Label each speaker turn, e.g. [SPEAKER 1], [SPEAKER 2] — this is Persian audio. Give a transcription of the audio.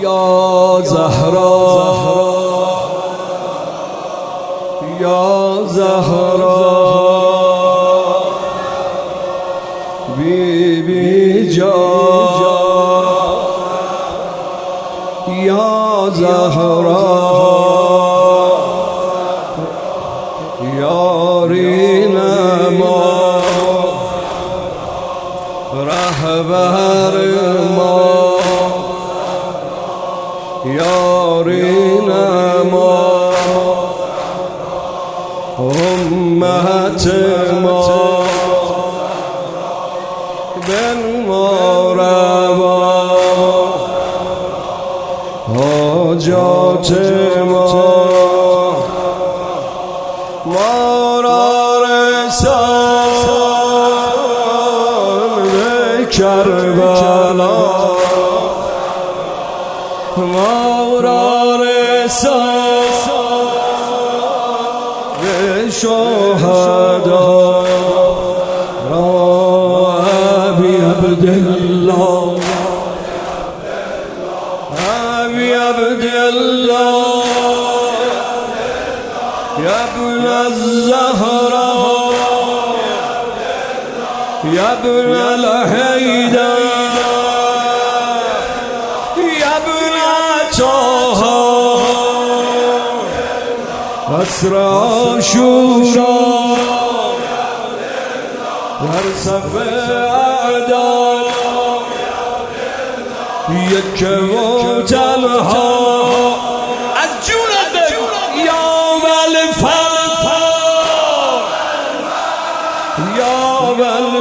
[SPEAKER 1] یا زهرا یا زهرا بی بی جان یا زهرا یارین ما رهبر ما یارین ما امت ما بن ما روا حاجات ما را رسان به کربلا ما را رسان به شهدا ابی عبدالله ابی عبدالله یا ابن الزهراء یا ابن الحیدر یا ابن طه عصر عاشورا در صف اعدا یک و تنها از جونت یا الفا یا